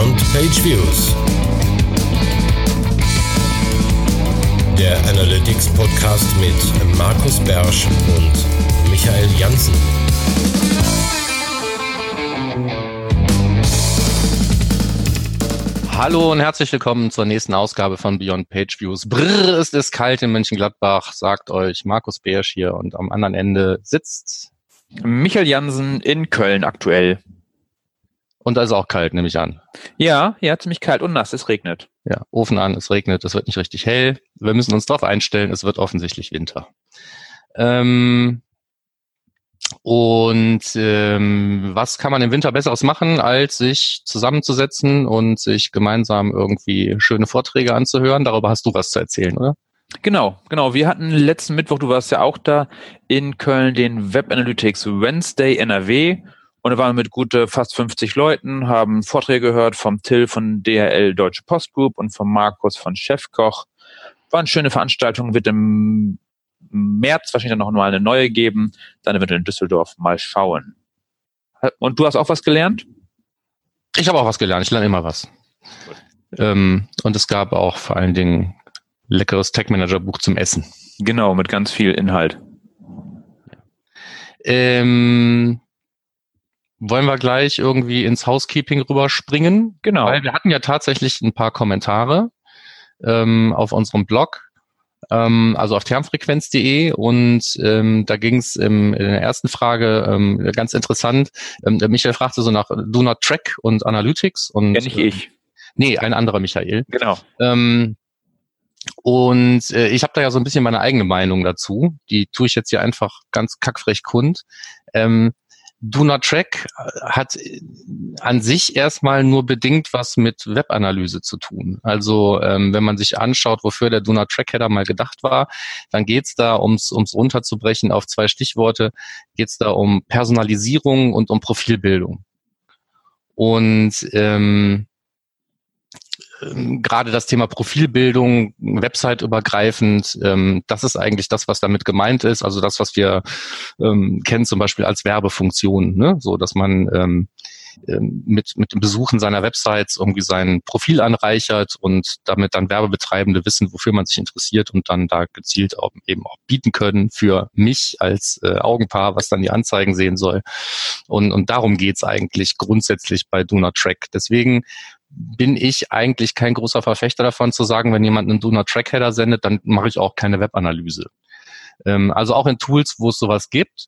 Beyond Page Views, der Analytics Podcast mit Markus Bersch und Michael Janssen. Hallo und herzlich willkommen zur nächsten Ausgabe von Beyond Page Views. Brrr, es ist kalt in Mönchengladbach, sagt euch Markus Bersch hier, und am anderen Ende sitzt Michael Janssen in Köln aktuell. Und da ist auch kalt, nehme ich an. Ja, ziemlich kalt und nass, es regnet. Ja, Ofen an, es regnet, es wird nicht richtig hell. Wir müssen uns darauf einstellen, es wird offensichtlich Winter. Was kann man im Winter Besseres machen, als sich zusammenzusetzen und sich gemeinsam irgendwie schöne Vorträge anzuhören? Darüber hast du was zu erzählen, oder? Genau. Wir hatten letzten Mittwoch, du warst ja auch da, in Köln den Web Analytics Wednesday NRW. Und da waren wir mit gute fast 50 Leuten, haben Vorträge gehört vom Till von DHL Deutsche Post Group und vom Markus von Chefkoch. War eine schöne Veranstaltung, wird im März wahrscheinlich dann noch mal eine neue geben. Dann eventuell in Düsseldorf, mal schauen. Und du hast auch was gelernt? Ich habe auch was gelernt, ich lerne immer was. Und es gab auch vor allen Dingen leckeres Tech-Manager-Buch zum Essen. Genau, mit ganz viel Inhalt. Wollen wir gleich irgendwie ins Housekeeping rüberspringen? Genau. Weil wir hatten ja tatsächlich ein paar Kommentare auf unserem Blog, also auf termfrequenz.de, und da ging es in der ersten Frage ganz interessant. Der Michael fragte so nach Do Not Track und Analytics. Und, ja, nicht ich. Nee, ein anderer Michael. Genau. Ich habe da ja so ein bisschen meine eigene Meinung dazu. Die tue ich jetzt hier einfach ganz kackfrech kund. Do Not Track hat an sich erstmal nur bedingt was mit Webanalyse zu tun. Also wenn man sich anschaut, wofür der Do Not Track Header mal gedacht war, dann geht's da, ums runterzubrechen auf 2 Stichworte, geht's da um Personalisierung und um Profilbildung. Und gerade das Thema Profilbildung, website-übergreifend, das ist eigentlich das, was damit gemeint ist. Also das, was wir kennen zum Beispiel als Werbefunktion, ne? So, dass man mit dem Besuchen seiner Websites irgendwie sein Profil anreichert und damit dann Werbebetreibende wissen, wofür man sich interessiert und dann da gezielt auch eben auch bieten können für mich als Augenpaar, was dann die Anzeigen sehen soll. Und darum geht's eigentlich grundsätzlich bei Do Not Track. Deswegen bin ich eigentlich kein großer Verfechter davon zu sagen, wenn jemand einen Do Not Track Header sendet, dann mache ich auch keine Webanalyse. Also auch in Tools, wo es sowas gibt,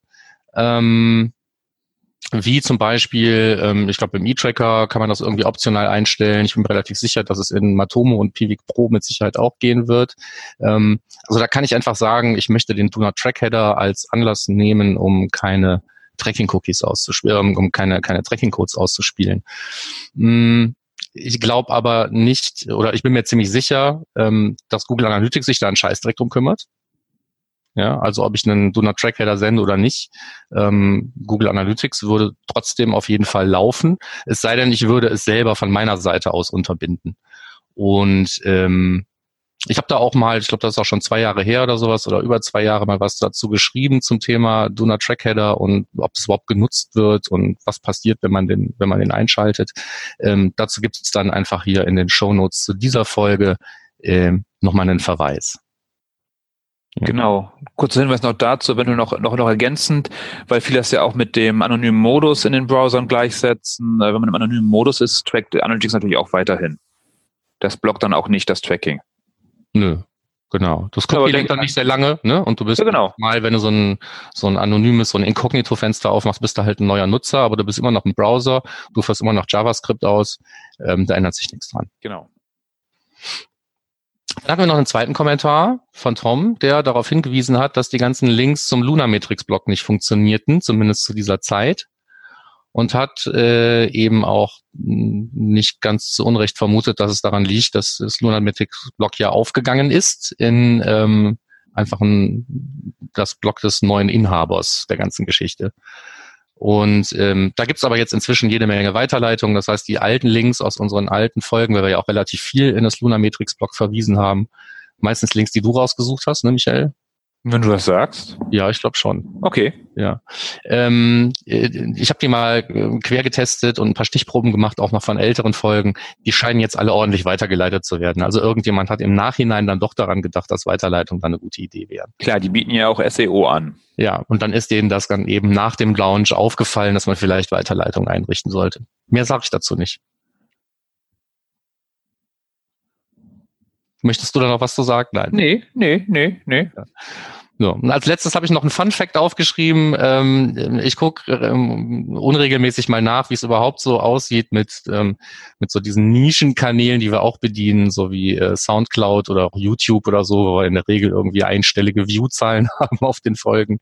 wie zum Beispiel, ich glaube im E-Tracker kann man das irgendwie optional einstellen. Ich bin mir relativ sicher, dass es in Matomo und Piwik Pro mit Sicherheit auch gehen wird. Also da kann ich einfach sagen, ich möchte den Do Not Track Header als Anlass nehmen, um keine Tracking-Cookies auszuspielen, um keine Tracking-Codes auszuspielen. Ich glaube aber nicht, oder ich bin mir ziemlich sicher, dass Google Analytics sich da einen Scheißdreck drum kümmert. Ja, also ob ich einen Do Not Track Header sende oder nicht, Google Analytics würde trotzdem auf jeden Fall laufen. Es sei denn, ich würde es selber von meiner Seite aus unterbinden. Und ich habe da auch mal, ich glaube, das ist auch schon 2 Jahre her oder sowas, oder über 2 Jahre mal was dazu geschrieben zum Thema Do Not Track Header und ob es überhaupt genutzt wird und was passiert, wenn man den einschaltet. Dazu gibt es dann einfach hier in den Shownotes zu dieser Folge nochmal einen Verweis. Ja. Genau. Kurzer Hinweis noch dazu, eventuell noch ergänzend, weil viele das ja auch mit dem anonymen Modus in den Browsern gleichsetzen. Wenn man im anonymen Modus ist, trackt Analytics natürlich auch weiterhin. Das blockt dann auch nicht das Tracking. Nö, genau. Das Cookie lenkt dann nicht sehr lange, ne? Und du bist mal, wenn du so ein anonymes, so ein Inkognito-Fenster aufmachst, bist du halt ein neuer Nutzer, aber du bist immer noch im Browser, du führst immer noch JavaScript aus, da ändert sich nichts dran. Genau. Dann hatten wir noch einen zweiten Kommentar von Tom, der darauf hingewiesen hat, dass die ganzen Links zum Lunametrics-Blog nicht funktionierten, zumindest zu dieser Zeit. Und hat eben auch nicht ganz zu Unrecht vermutet, dass es daran liegt, dass das Lunametrics-Blog ja aufgegangen ist in einfach das Blog des neuen Inhabers der ganzen Geschichte. Und da gibt's aber jetzt inzwischen jede Menge Weiterleitungen. Das heißt, die alten Links aus unseren alten Folgen, weil wir ja auch relativ viel in das Lunametrics-Blog verwiesen haben, meistens Links, die du rausgesucht hast, ne, Michael? Wenn du das sagst? Ja, ich glaube schon. Okay. Ja. Ich habe die mal quer getestet und ein paar Stichproben gemacht, auch noch von älteren Folgen. Die scheinen jetzt alle ordentlich weitergeleitet zu werden. Also irgendjemand hat im Nachhinein dann doch daran gedacht, dass Weiterleitung dann eine gute Idee wäre. Klar, die bieten ja auch SEO an. Ja, und dann ist denen das dann eben nach dem Launch aufgefallen, dass man vielleicht Weiterleitung einrichten sollte. Mehr sage ich dazu nicht. Möchtest du da noch was zu sagen? Nein. Nee. Ja. So. Und als letztes habe ich noch einen Fun-Fact aufgeschrieben. Ich gucke unregelmäßig mal nach, wie es überhaupt so aussieht mit so diesen Nischenkanälen, die wir auch bedienen, so wie Soundcloud oder auch YouTube oder so, wo wir in der Regel irgendwie einstellige View-Zahlen haben auf den Folgen.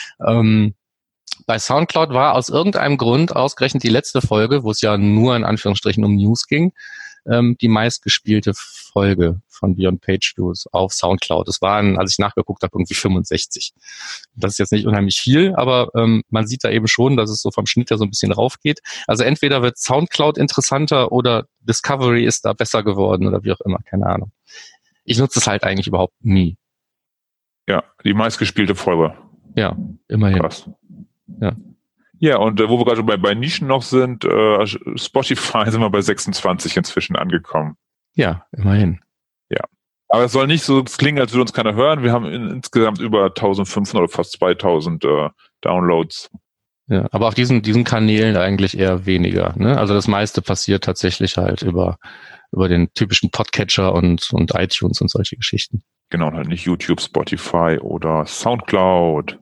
Bei Soundcloud war aus irgendeinem Grund ausgerechnet die letzte Folge, wo es ja nur in Anführungsstrichen um News ging, die meistgespielte Folge von Beyond Page Views auf Soundcloud. Das waren, als ich nachgeguckt habe, irgendwie 65. Das ist jetzt nicht unheimlich viel, aber man sieht da eben schon, dass es so vom Schnitt her so ein bisschen raufgeht. Also entweder wird Soundcloud interessanter oder Discovery ist da besser geworden oder wie auch immer, keine Ahnung. Ich nutze es halt eigentlich überhaupt nie. Ja, die meistgespielte Folge. Ja, immerhin. Krass. Ja. Ja, und wo wir gerade bei Nischen noch sind, Spotify sind wir bei 26 inzwischen angekommen. Ja, immerhin. Ja. Aber es soll nicht so klingen, als würde uns keiner hören. Wir haben insgesamt über 1500 oder fast 2000 Downloads. Ja, aber auf diesen Kanälen eigentlich eher weniger. Ne? Also das meiste passiert tatsächlich halt über den typischen Podcatcher und iTunes und solche Geschichten. Genau, halt nicht YouTube, Spotify oder Soundcloud.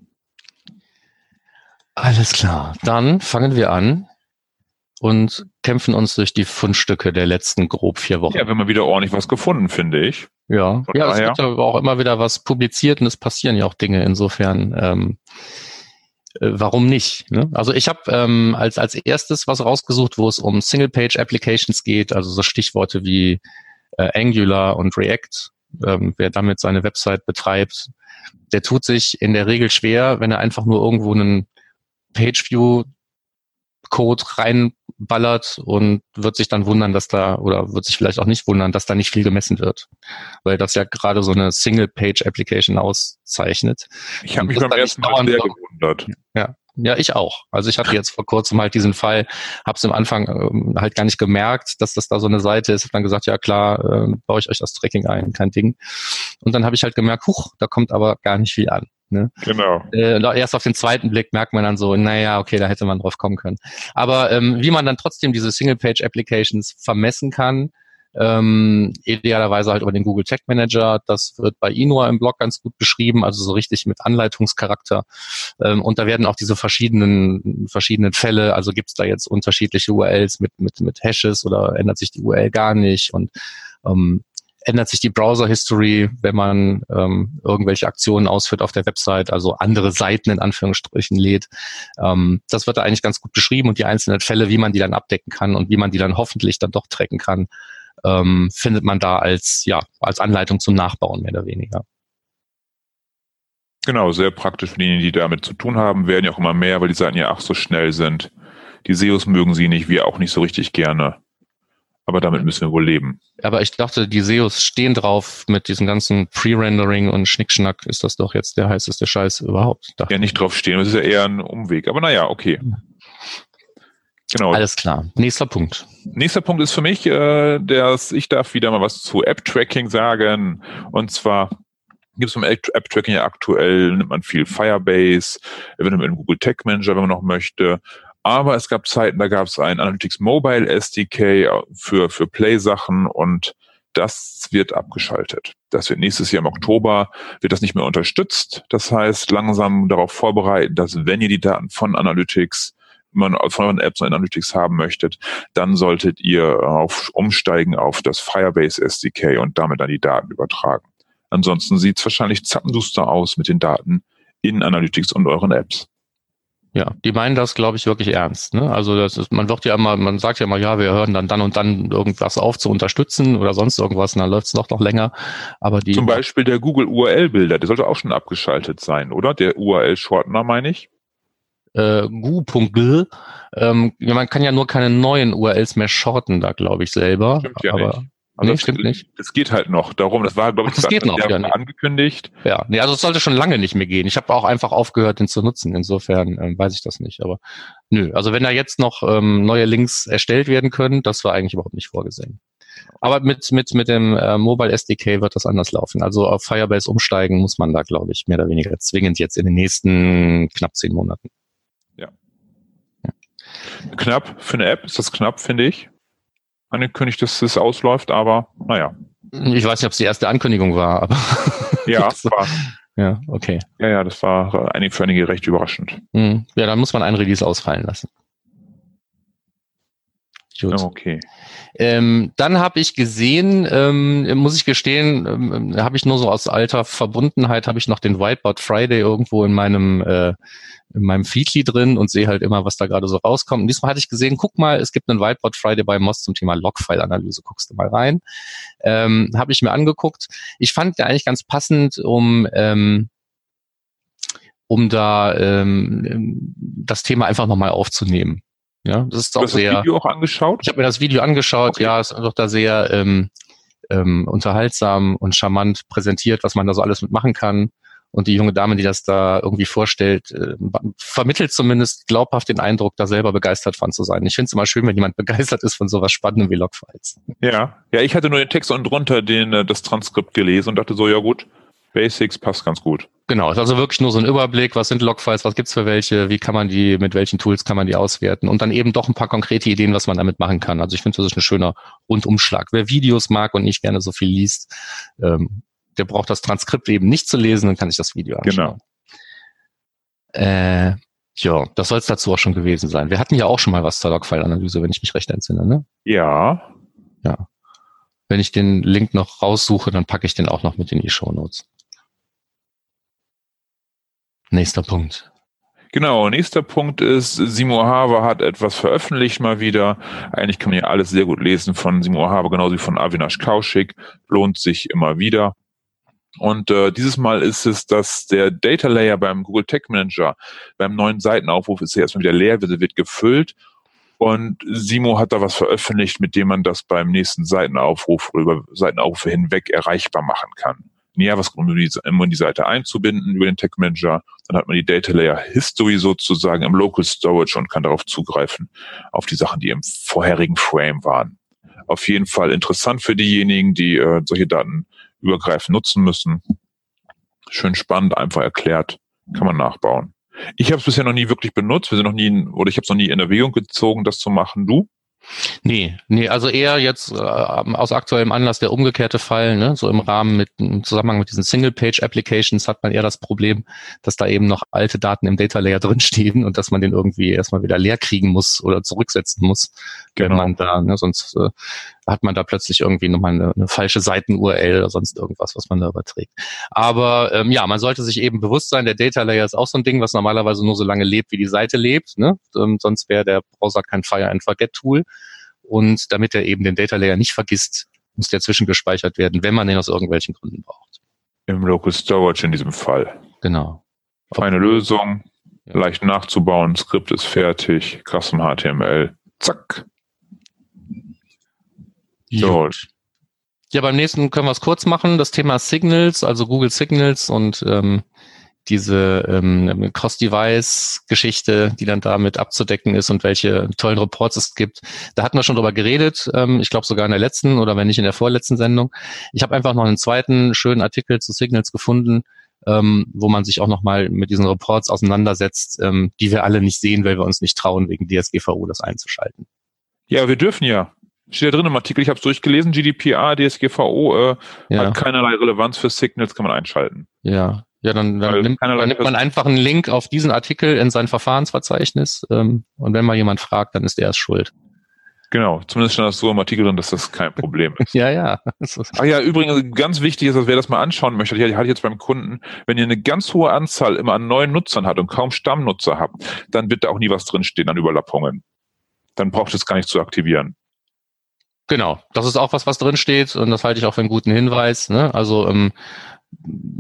Alles klar. Dann fangen wir an und kämpfen uns durch die Fundstücke der letzten grob 4 Wochen. Ja, wir haben mal wieder ordentlich was gefunden, finde ich. Ja, es wird aber auch immer wieder was publiziert und es passieren ja auch Dinge. Insofern, warum nicht? Ne? Also ich habe als erstes was rausgesucht, wo es um Single-Page-Applications geht, also so Stichworte wie Angular und React. Wer damit seine Website betreibt, der tut sich in der Regel schwer, wenn er einfach nur irgendwo einen Pageview-Code reinballert und wird sich dann wundern, wird sich vielleicht auch nicht wundern, dass da nicht viel gemessen wird. Weil das ja gerade so eine Single-Page-Application auszeichnet. Ich habe mich beim ersten Mal sehr gewundert. Ja, ich auch. Also ich hatte jetzt vor kurzem halt diesen Fall, habe es am Anfang halt gar nicht gemerkt, dass das da so eine Seite ist. Habe dann gesagt, ja klar, baue ich euch das Tracking ein, kein Ding. Und dann habe ich halt gemerkt, da kommt aber gar nicht viel an. Ne? Genau. Erst auf den zweiten Blick merkt man dann so, naja, okay, da hätte man drauf kommen können. Aber wie man dann trotzdem diese Single-Page-Applications vermessen kann, idealerweise halt über den Google Tag Manager, das wird bei Inua im Blog ganz gut beschrieben, also so richtig mit Anleitungscharakter. Und da werden auch diese verschiedenen Fälle, also gibt's da jetzt unterschiedliche URLs mit Hashes oder ändert sich die URL gar nicht und ändert sich die Browser-History, wenn man irgendwelche Aktionen ausführt auf der Website, also andere Seiten in Anführungsstrichen lädt. Das wird da eigentlich ganz gut beschrieben und die einzelnen Fälle, wie man die dann abdecken kann und wie man die dann hoffentlich dann doch tracken kann, findet man da als Anleitung zum Nachbauen mehr oder weniger. Genau, sehr praktisch für diejenigen, die damit zu tun haben, werden ja auch immer mehr, weil die Seiten ja auch so schnell sind. Die SEOs mögen sie nicht, wir auch nicht so richtig gerne. Aber damit müssen wir wohl leben. Aber ich dachte, die SEOs stehen drauf mit diesem ganzen Pre-Rendering und Schnickschnack. Ist das doch jetzt der heißeste Scheiß überhaupt? Ja, nicht drauf stehen. Das ist ja eher ein Umweg. Aber naja, okay. Genau. Alles klar. Nächster Punkt. Nächster Punkt ist für mich, ich darf wieder mal was zu App-Tracking sagen. Und zwar gibt es beim App-Tracking ja aktuell, nimmt man viel Firebase, eventuell einen Google Tag Manager, wenn man noch möchte. Aber es gab Zeiten, da gab es ein Analytics Mobile SDK für Play-Sachen und das wird abgeschaltet. Das wird nächstes Jahr im Oktober, wird das nicht mehr unterstützt. Das heißt, langsam darauf vorbereiten, dass wenn ihr die Daten von Analytics, von euren Apps und Analytics haben möchtet, dann solltet ihr umsteigen auf das Firebase SDK und damit dann die Daten übertragen. Ansonsten sieht es wahrscheinlich zappenduster aus mit den Daten in Analytics und euren Apps. Ja, die meinen das, glaube ich, wirklich ernst. Ne? Also man sagt ja immer, ja, wir hören dann und dann irgendwas auf zu unterstützen oder sonst irgendwas, und dann läuft es noch länger. Aber zum Beispiel der Google URL-Bilder, der sollte auch schon abgeschaltet sein, oder? Der URL-Shortener, meine ich. Gu.gl. Man kann ja nur keine neuen URLs mehr shorten, da glaube ich selber. Stimmt ja aber nicht. Also Nee, stimmt nicht. Das geht halt noch darum. Das war, glaube ich, Das geht noch, ja, nee. angekündigt. Ja, nee, also es sollte schon lange nicht mehr gehen. Ich habe auch einfach aufgehört, den zu nutzen. Insofern weiß ich das nicht. Aber nö, also wenn da jetzt noch neue Links erstellt werden können, das war eigentlich überhaupt nicht vorgesehen. Aber mit dem Mobile SDK wird das anders laufen. Also auf Firebase umsteigen muss man da, glaube ich, mehr oder weniger zwingend jetzt in den nächsten knapp 10 Monaten. Ja. Knapp für eine App ist das knapp, finde ich. Angekündigt, dass es ausläuft, aber naja. Ich weiß nicht, ob es die erste Ankündigung war, aber ja, war. Ja, okay. Ja, das war für einige recht überraschend. Ja, dann muss man einen Release ausfallen lassen. Gut. Okay. Dann habe ich gesehen, muss ich gestehen, habe ich nur so aus alter Verbundenheit, habe ich noch den Whiteboard Friday irgendwo in meinem Feedly drin und sehe halt immer, was da gerade so rauskommt. Und diesmal hatte ich gesehen, guck mal, es gibt einen Whiteboard Friday bei Moz zum Thema Logfile-Analyse. Guckst du mal rein. Habe ich mir angeguckt. Ich fand der eigentlich ganz passend, um da das Thema einfach nochmal aufzunehmen. Ja, das ist auch du hast sehr. Das Video auch angeschaut? Ich habe mir das Video angeschaut. Okay. Ja, es ist doch da sehr unterhaltsam und charmant präsentiert, was man da so alles mitmachen kann. Und die junge Dame, die das da irgendwie vorstellt, vermittelt zumindest glaubhaft den Eindruck, da selber begeistert von zu sein. Ich finde es immer schön, wenn jemand begeistert ist von sowas Spannendem wie Logfiles. Ja, ich hatte nur den Text unten drunter, das Transkript gelesen und dachte so, ja gut, Basics passt ganz gut. Genau, ist also wirklich nur so ein Überblick, was sind Logfiles, was gibt's für welche, wie kann man die, mit welchen Tools kann man die auswerten und dann eben doch ein paar konkrete Ideen, was man damit machen kann. Also ich finde, das ist ein schöner Rundumschlag. Wer Videos mag und nicht gerne so viel liest, der braucht das Transkript eben nicht zu lesen und kann sich das Video anschauen. Genau. Ja, das soll es dazu auch schon gewesen sein. Wir hatten ja auch schon mal was zur Logfile-Analyse, wenn ich mich recht entsinne, ne? Ja. Ja. Wenn ich den Link noch raussuche, dann packe ich den auch noch mit in die Shownotes. Nächster Punkt. Genau, nächster Punkt ist, Simo Haber hat etwas veröffentlicht mal wieder. Eigentlich kann man ja alles sehr gut lesen von Simo Haber, genauso wie von Avinash Kaushik. Lohnt sich immer wieder. Und dieses Mal ist es, dass der Data Layer beim Google Tag Manager, beim neuen Seitenaufruf ist ja erstmal wieder leer, wird gefüllt. Und Simo hat da was veröffentlicht, mit dem man das beim nächsten Seitenaufruf oder über Seitenaufrufe hinweg erreichbar machen kann. JavaScript, um die Seite einzubinden über den Tag Manager. Dann hat man die Data Layer History sozusagen im Local Storage und kann darauf zugreifen, auf die Sachen, die im vorherigen Frame waren. Auf jeden Fall interessant für diejenigen, die solche Daten übergreifend nutzen müssen. Schön spannend, einfach erklärt, kann man nachbauen. Ich habe es bisher noch nie wirklich benutzt. Ich habe es noch nie in Erwägung gezogen, das zu machen. Du? Nee, also eher jetzt aus aktuellem Anlass der umgekehrte Fall, ne? So im Zusammenhang mit diesen Single-Page-Applications hat man eher das Problem, dass da eben noch alte Daten im Data Layer drinstehen und dass man den irgendwie erstmal wieder leer kriegen muss oder zurücksetzen muss, genau. Wenn man da, ne, sonst hat man da plötzlich irgendwie nochmal eine falsche Seiten-URL oder sonst irgendwas, was man da überträgt. Aber ja, man sollte sich eben bewusst sein, der Data Layer ist auch so ein Ding, was normalerweise nur so lange lebt, wie die Seite lebt, ne? Sonst wäre der Browser kein Fire-and-Forget-Tool. Und damit er eben den Data Layer nicht vergisst, muss der zwischengespeichert werden, wenn man den aus irgendwelchen Gründen braucht. Im Local Storage in diesem Fall. Genau. Eine Lösung, leicht nachzubauen, Skript ist fertig, Custom HTML, zack. So. Ja, beim nächsten können wir es kurz machen. Das Thema Signals, also Google Signals und diese Cross-Device-Geschichte, die dann damit abzudecken ist und welche tollen Reports es gibt. Da hatten wir schon drüber geredet, ich glaube sogar in der letzten oder wenn nicht in der vorletzten Sendung. Ich habe einfach noch einen zweiten schönen Artikel zu Signals gefunden, wo man sich auch nochmal mit diesen Reports auseinandersetzt, die wir alle nicht sehen, weil wir uns nicht trauen, wegen DSGVO das einzuschalten. Ja, wir dürfen ja. Steht da drin im Artikel, ich habe es durchgelesen, GDPR, DSGVO hat keinerlei Relevanz für Signals, kann man einschalten. Ja, dann nimmt man einfach einen Link auf diesen Artikel in sein Verfahrensverzeichnis und wenn mal jemand fragt, dann ist er es schuld. Genau, zumindest stand das so im Artikel drin, dass das kein Problem ist. Ja. Ach ja, übrigens, ganz wichtig ist, dass wer das mal anschauen möchte, hatte ich jetzt beim Kunden, wenn ihr eine ganz hohe Anzahl immer an neuen Nutzern habt und kaum Stammnutzer habt, dann wird da auch nie was drinstehen an Überlappungen. Dann braucht es gar nicht zu aktivieren. Genau, das ist auch was drin steht und das halte ich auch für einen guten Hinweis. Ne? Also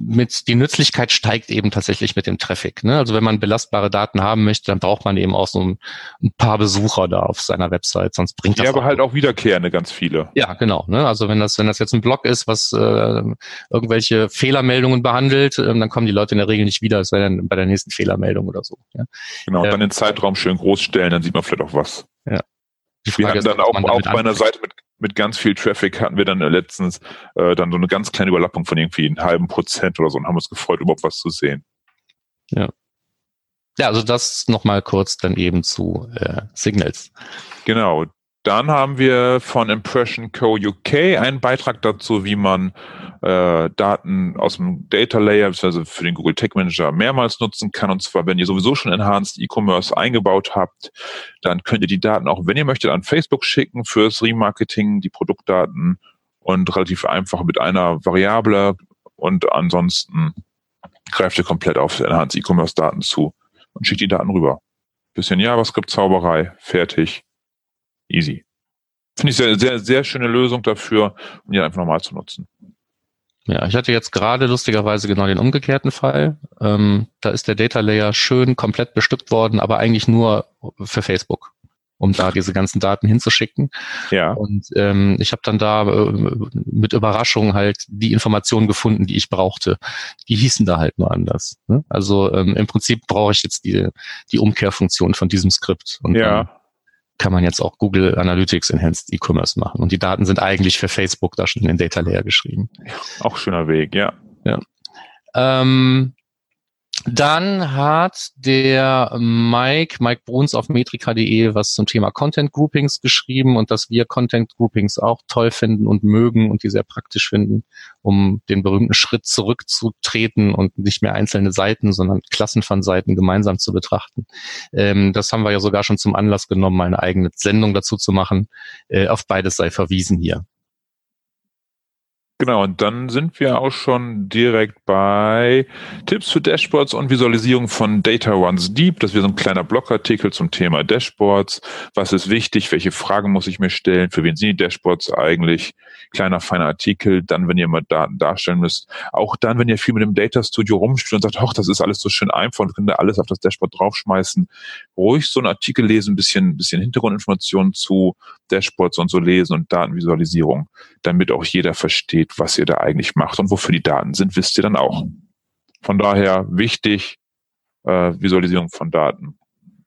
die Nützlichkeit steigt eben tatsächlich mit dem Traffic. Ne? Also wenn man belastbare Daten haben möchte, dann braucht man eben auch so ein paar Besucher da auf seiner Website, sonst bringt das ja, aber halt auch wiederkehrende ganz viele. Ja, genau. Ne? Also wenn das jetzt ein Blog ist, was irgendwelche Fehlermeldungen behandelt, dann kommen die Leute in der Regel nicht wieder, es sei denn bei der nächsten Fehlermeldung oder so. Ja? Genau, und dann den Zeitraum schön groß stellen, dann sieht man vielleicht auch was. Ja. Wir hatten dann auch bei einer Seite mit ganz viel Traffic hatten wir dann letztens dann so eine ganz kleine Überlappung von irgendwie 0,5% oder so und haben uns gefreut, überhaupt was zu sehen. Ja. Ja, also das nochmal kurz dann eben zu Signals. Genau. Dann haben wir von Impression Co. UK einen Beitrag dazu, wie man Daten aus dem Data Layer, beziehungsweise für den Google Tag Manager mehrmals nutzen kann. Und zwar, wenn ihr sowieso schon Enhanced E-Commerce eingebaut habt, dann könnt ihr die Daten auch, wenn ihr möchtet, an Facebook schicken fürs Remarketing, die Produktdaten und relativ einfach mit einer Variable. Und ansonsten greift ihr komplett auf Enhanced E-Commerce Daten zu und schickt die Daten rüber. Bisschen JavaScript-Zauberei, fertig. Easy. Finde ich sehr, sehr, sehr schöne Lösung dafür, um die einfach normal zu nutzen. Ja, ich hatte jetzt gerade lustigerweise genau den umgekehrten Fall. Da ist der Data Layer schön komplett bestückt worden, aber eigentlich nur für Facebook, um da diese ganzen Daten hinzuschicken. Ja. Und ich habe dann da mit Überraschung halt die Informationen gefunden, die ich brauchte. Die hießen da halt nur anders. Ne? Also im Prinzip brauche ich jetzt die Umkehrfunktion von diesem Skript. Und dann kann man jetzt auch Google Analytics Enhanced E-Commerce machen. Und die Daten sind eigentlich für Facebook da schon in den Data Layer geschrieben. Auch schöner Weg, ja. Ja. Dann hat der Mike Bruns auf metrika.de was zum Thema Content Groupings geschrieben und dass wir Content Groupings auch toll finden und mögen und die sehr praktisch finden, um den berühmten Schritt zurückzutreten und nicht mehr einzelne Seiten, sondern Klassen von Seiten gemeinsam zu betrachten. Das haben wir ja sogar schon zum Anlass genommen, eine eigene Sendung dazu zu machen. Auf beides sei verwiesen hier. Genau, und dann sind wir auch schon direkt bei Tipps für Dashboards und Visualisierung von Data Runs Deep. Das wäre so ein kleiner Blogartikel zum Thema Dashboards. Was ist wichtig? Welche Fragen muss ich mir stellen? Für wen sind die Dashboards eigentlich? Kleiner, feiner Artikel. Dann, wenn ihr mal Daten darstellen müsst. Auch dann, wenn ihr viel mit dem Data Studio rumspielt und sagt, ach, das ist alles so schön einfach und könnt ihr alles auf das Dashboard draufschmeißen. Ruhig so einen Artikel lesen, ein bisschen Hintergrundinformationen zu Dashboards und so lesen und Datenvisualisierung, damit auch jeder versteht, was ihr da eigentlich macht und wofür die Daten sind, wisst ihr dann auch. Von daher wichtig, Visualisierung von Daten.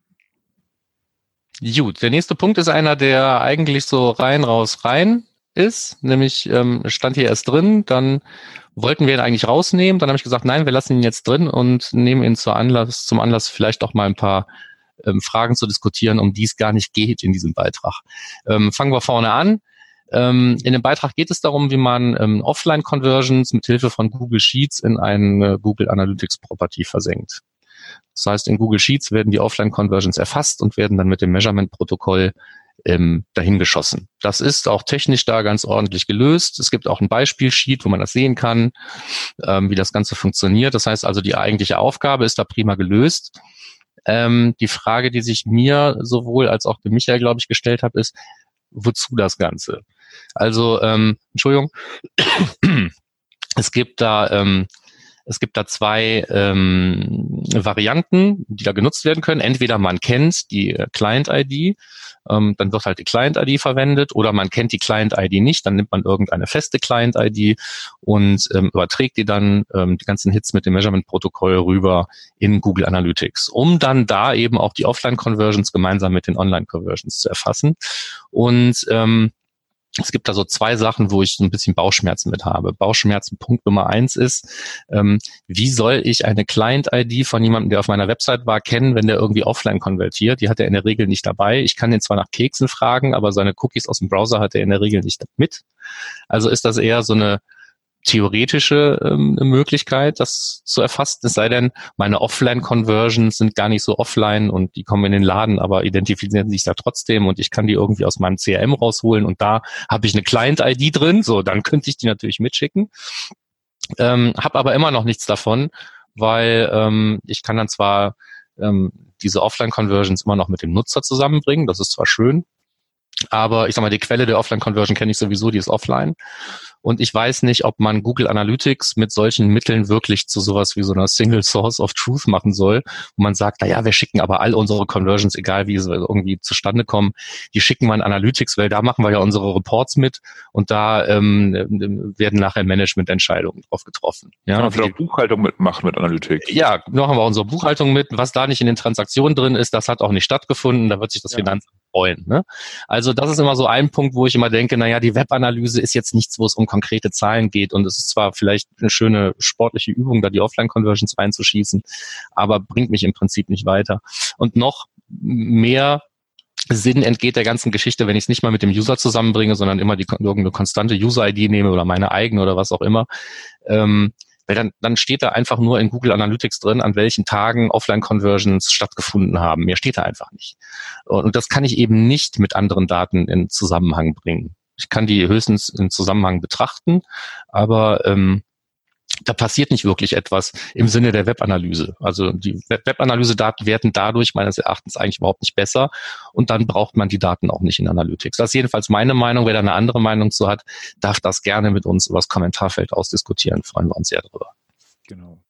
Gut, der nächste Punkt ist einer, der eigentlich so rein, raus, rein ist, nämlich stand hier erst drin, dann wollten wir ihn eigentlich rausnehmen, dann habe ich gesagt, nein, wir lassen ihn jetzt drin und nehmen ihn zum Anlass vielleicht auch mal ein paar Fragen zu diskutieren, um die es gar nicht geht in diesem Beitrag. Fangen wir vorne an. In dem Beitrag geht es darum, wie man Offline-Conversions mit Hilfe von Google Sheets in eine Google Analytics Property versenkt. Das heißt, in Google Sheets werden die Offline-Conversions erfasst und werden dann mit dem Measurement-Protokoll dahin geschossen. Das ist auch technisch da ganz ordentlich gelöst. Es gibt auch ein Beispiel-Sheet, wo man das sehen kann, wie das Ganze funktioniert. Das heißt also, die eigentliche Aufgabe ist da prima gelöst. Die Frage, die sich mir sowohl als auch dem Michael, glaube ich, gestellt habe, ist, wozu das Ganze? Also, Entschuldigung, es gibt da zwei Varianten, die da genutzt werden können. Entweder man kennt die Client-ID, dann wird halt die Client-ID verwendet, oder man kennt die Client-ID nicht, dann nimmt man irgendeine feste Client-ID und überträgt die dann die ganzen Hits mit dem Measurement-Protokoll rüber in Google Analytics, um dann da eben auch die Offline-Conversions gemeinsam mit den Online-Conversions zu erfassen. Und es gibt da so zwei Sachen, wo ich so ein bisschen Bauchschmerzen mit habe. Bauchschmerzen Punkt Nummer 1 ist, wie soll ich eine Client-ID von jemandem, der auf meiner Website war, kennen, wenn der irgendwie offline konvertiert? Die hat er in der Regel nicht dabei. Ich kann den zwar nach Keksen fragen, aber seine Cookies aus dem Browser hat er in der Regel nicht mit. Also ist das eher so eine theoretische Möglichkeit, das zu erfassen. Es sei denn, meine Offline-Conversions sind gar nicht so offline und die kommen in den Laden, aber identifizieren sich da trotzdem und ich kann die irgendwie aus meinem CRM rausholen und da habe ich eine Client-ID drin, so, dann könnte ich die natürlich mitschicken. Habe aber immer noch nichts davon, weil ich kann dann zwar diese Offline-Conversions immer noch mit dem Nutzer zusammenbringen, das ist zwar schön, Aber ich sag mal, die Quelle der Offline-Conversion kenne ich sowieso, die ist offline. Und ich weiß nicht, ob man Google Analytics mit solchen Mitteln wirklich zu sowas wie so einer Single Source of Truth machen soll, wo man sagt, naja, wir schicken aber all unsere Conversions, egal wie sie irgendwie zustande kommen, die schicken wir in Analytics, weil da machen wir ja unsere Reports mit und da werden nachher Managemententscheidungen drauf getroffen. Ja, kann man auch Buchhaltung mitmachen mit Analytics. Ja, machen wir unsere Buchhaltung mit. Was da nicht in den Transaktionen drin ist, das hat auch nicht stattgefunden. Da wird sich das Finanzamt freuen. Ne? Also das ist immer so ein Punkt, wo ich immer denke, naja, die Webanalyse ist jetzt nichts, wo es um konkrete Zahlen geht und es ist zwar vielleicht eine schöne sportliche Übung, da die Offline-Conversions reinzuschießen, aber bringt mich im Prinzip nicht weiter. Und noch mehr Sinn entgeht der ganzen Geschichte, wenn ich es nicht mal mit dem User zusammenbringe, sondern immer irgendeine konstante User-ID nehme oder meine eigene oder was auch immer. Weil dann steht da einfach nur in Google Analytics drin, an welchen Tagen Offline-Conversions stattgefunden haben. Mehr steht da einfach nicht. Und das kann ich eben nicht mit anderen Daten in Zusammenhang bringen. Ich kann die höchstens in Zusammenhang betrachten, aber da passiert nicht wirklich etwas im Sinne der Webanalyse. Also die Webanalyse-Daten werden dadurch meines Erachtens eigentlich überhaupt nicht besser und dann braucht man die Daten auch nicht in Analytics. Das ist jedenfalls meine Meinung. Wer da eine andere Meinung zu hat, darf das gerne mit uns über das Kommentarfeld ausdiskutieren. Freuen wir uns sehr drüber. Genau.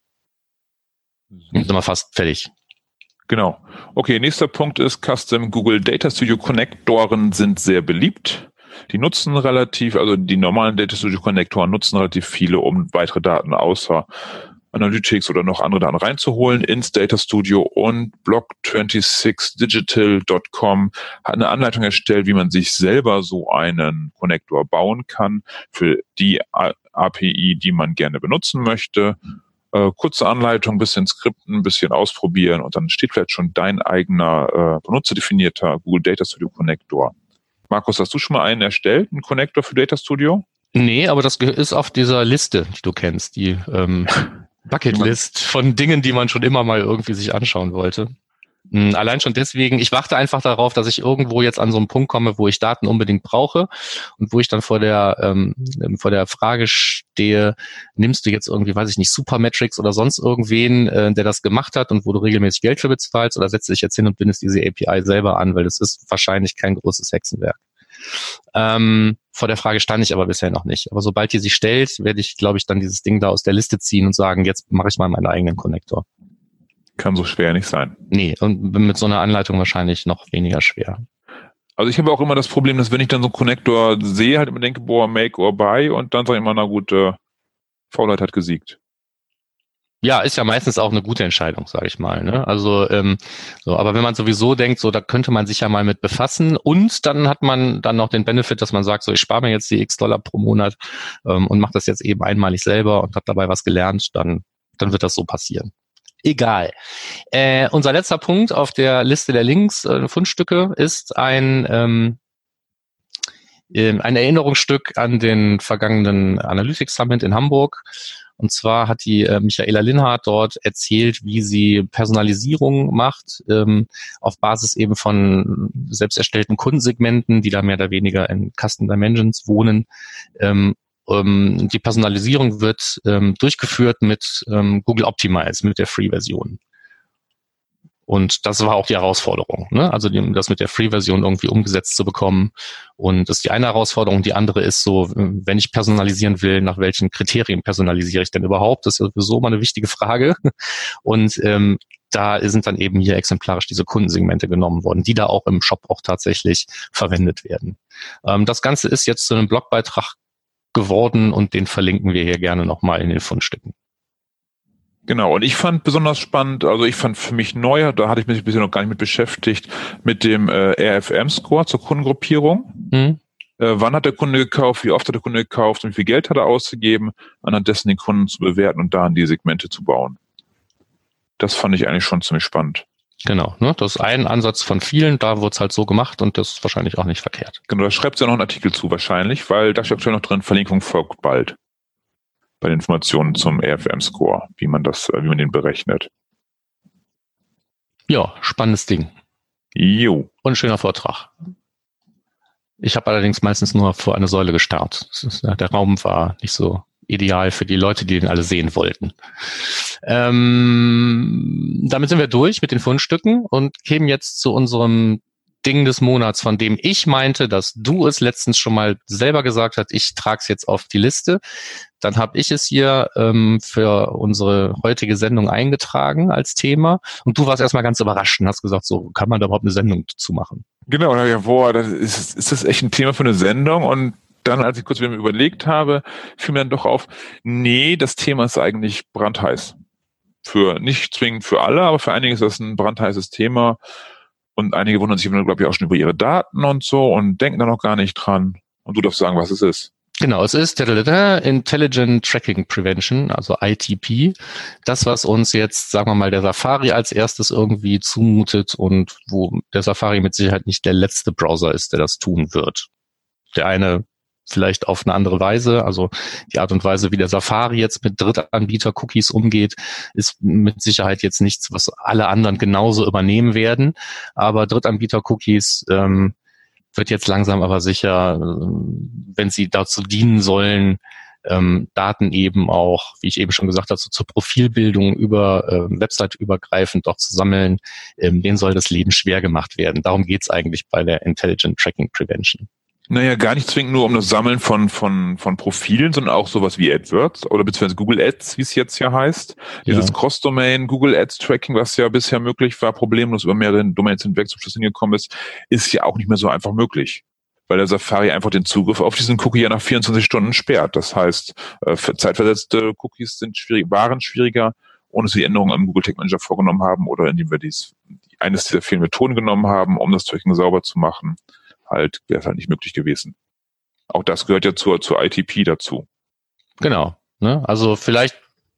Sind wir fast fertig. Genau. Okay, nächster Punkt ist Custom Google Data Studio Connectoren sind sehr beliebt. Die nutzen also die normalen Data Studio Connectoren nutzen relativ viele, um weitere Daten außer Analytics oder noch andere Daten reinzuholen ins Data Studio, und Block26digital.com hat eine Anleitung erstellt, wie man sich selber so einen Connector bauen kann für die API, die man gerne benutzen möchte. Kurze Anleitung, bisschen skripten, ein bisschen ausprobieren und dann steht vielleicht schon dein eigener benutzerdefinierter Google Data Studio Connector. Markus, hast du schon mal einen erstellt, einen Connector für Data Studio? Nee, aber das ist auf dieser Liste, die du kennst, die Bucketlist von Dingen, die man schon immer mal irgendwie sich anschauen wollte. Allein schon deswegen, ich warte einfach darauf, dass ich irgendwo jetzt an so einen Punkt komme, wo ich Daten unbedingt brauche und wo ich dann vor der Frage stehe, nimmst du jetzt irgendwie, weiß ich nicht, Supermetrics oder sonst irgendwen, der das gemacht hat und wo du regelmäßig Geld für bezahlst, oder setzt dich jetzt hin und bindest diese API selber an, weil das ist wahrscheinlich kein großes Hexenwerk. Vor der Frage stand ich aber bisher noch nicht. Aber sobald die sich stellt, werde ich, glaube ich, dann dieses Ding da aus der Liste ziehen und sagen, jetzt mache ich mal meinen eigenen Connector. Kann so schwer nicht sein. Nee, und mit so einer Anleitung wahrscheinlich noch weniger schwer. Also ich habe auch immer das Problem, dass wenn ich dann so einen Connector sehe, halt immer denke, boah, make or buy, und dann sage ich immer, na gut, Faulheit hat gesiegt. Ja, ist ja meistens auch eine gute Entscheidung, sage ich mal. Ne? Also, aber wenn man sowieso denkt, so, da könnte man sich ja mal mit befassen, und dann hat man dann noch den Benefit, dass man sagt, so, ich spare mir jetzt die X $ pro Monat und mache das jetzt eben einmalig selber und habe dabei was gelernt, dann wird das so passieren. Egal. Unser letzter Punkt auf der Liste der Links, Fundstücke, ist ein Erinnerungsstück an den vergangenen Analytics Summit in Hamburg. Und zwar hat die Michaela Linhardt dort erzählt, wie sie Personalisierung macht, auf Basis eben von selbst erstellten Kundensegmenten, die da mehr oder weniger in Custom Dimensions wohnen. Die Personalisierung wird durchgeführt mit Google Optimize, mit der Free-Version. Und das war auch die Herausforderung, ne? Also das mit der Free-Version irgendwie umgesetzt zu bekommen. Und das ist die eine Herausforderung. Die andere ist so, wenn ich personalisieren will, nach welchen Kriterien personalisiere ich denn überhaupt? Das ist sowieso mal eine wichtige Frage. Und da sind dann eben hier exemplarisch diese Kundensegmente genommen worden, die da auch im Shop auch tatsächlich verwendet werden. Das Ganze ist jetzt zu einem Blogbeitrag geworden und den verlinken wir hier gerne nochmal in den Fundstücken. Genau, und ich fand besonders spannend, also ich fand für mich neu, da hatte ich mich bisher noch gar nicht mit beschäftigt, mit dem RFM-Score zur Kundengruppierung. Wann hat der Kunde gekauft, wie oft hat der Kunde gekauft und wie viel Geld hat er ausgegeben, anhand dessen den Kunden zu bewerten und da die Segmente zu bauen. Das fand ich eigentlich schon ziemlich spannend. Genau, ne? Das ist ein Ansatz von vielen, da wurde es halt so gemacht und das ist wahrscheinlich auch nicht verkehrt. Genau, da schreibt sie ja noch einen Artikel zu wahrscheinlich, weil da steht aktuell noch drin, Verlinkung folgt bald. Bei den Informationen zum RFM-Score, wie man den berechnet. Ja, spannendes Ding. Jo. Und ein schöner Vortrag. Ich habe allerdings meistens nur vor eine Säule gestarrt. Der Raum war nicht so ideal für die Leute, die den alle sehen wollten. Damit sind wir durch mit den Fundstücken und kämen jetzt zu unserem Ding des Monats, von dem ich meinte, dass du es letztens schon mal selber gesagt hast, ich trage es jetzt auf die Liste. Dann habe ich es hier für unsere heutige Sendung eingetragen als Thema. Und du warst erstmal ganz überrascht und hast gesagt, so kann man da überhaupt eine Sendung zu machen? Genau, da ja, boah, ist das echt ein Thema für eine Sendung? Und dann, als ich kurz wieder überlegt habe, fiel mir dann doch auf, nee, das Thema ist eigentlich brandheiß. Nicht zwingend für alle, aber für einige ist das ein brandheißes Thema. Und einige wundern sich, glaube ich, auch schon über ihre Daten und so und denken da noch gar nicht dran. Und du darfst sagen, was es ist. Genau, es ist Intelligent Tracking Prevention, also ITP. Das, was uns jetzt, sagen wir mal, der Safari als erstes irgendwie zumutet und wo der Safari mit Sicherheit nicht der letzte Browser ist, der das tun wird. Der eine vielleicht auf eine andere Weise, also die Art und Weise, wie der Safari jetzt mit Drittanbieter-Cookies umgeht, ist mit Sicherheit jetzt nichts, was alle anderen genauso übernehmen werden. Aber Drittanbieter-Cookies wird jetzt langsam aber sicher, wenn sie dazu dienen sollen, Daten eben auch, wie ich eben schon gesagt habe, so zur Profilbildung über Website-übergreifend auch zu sammeln, denen soll das Leben schwer gemacht werden. Darum geht's eigentlich bei der Intelligent Tracking Prevention. Naja, gar nicht zwingend nur um das Sammeln von Profilen, sondern auch sowas wie AdWords oder beziehungsweise Google Ads, wie es jetzt ja heißt. Dieses Cross-Domain Google Ads Tracking, was ja bisher möglich war, problemlos über mehrere Domains hinweg zum Schluss hingekommen ist ja auch nicht mehr so einfach möglich. Weil der Safari einfach den Zugriff auf diesen Cookie ja nach 24 Stunden sperrt. Das heißt, zeitversetzte Cookies waren schwieriger, ohne dass wir die Änderungen am Google Tag Manager vorgenommen haben oder indem wir eines dieser vielen Methoden genommen haben, um das Tracking sauber zu machen. Wäre es halt nicht möglich gewesen. Auch das gehört ja zur ITP dazu. Genau. Ne? Also vielleicht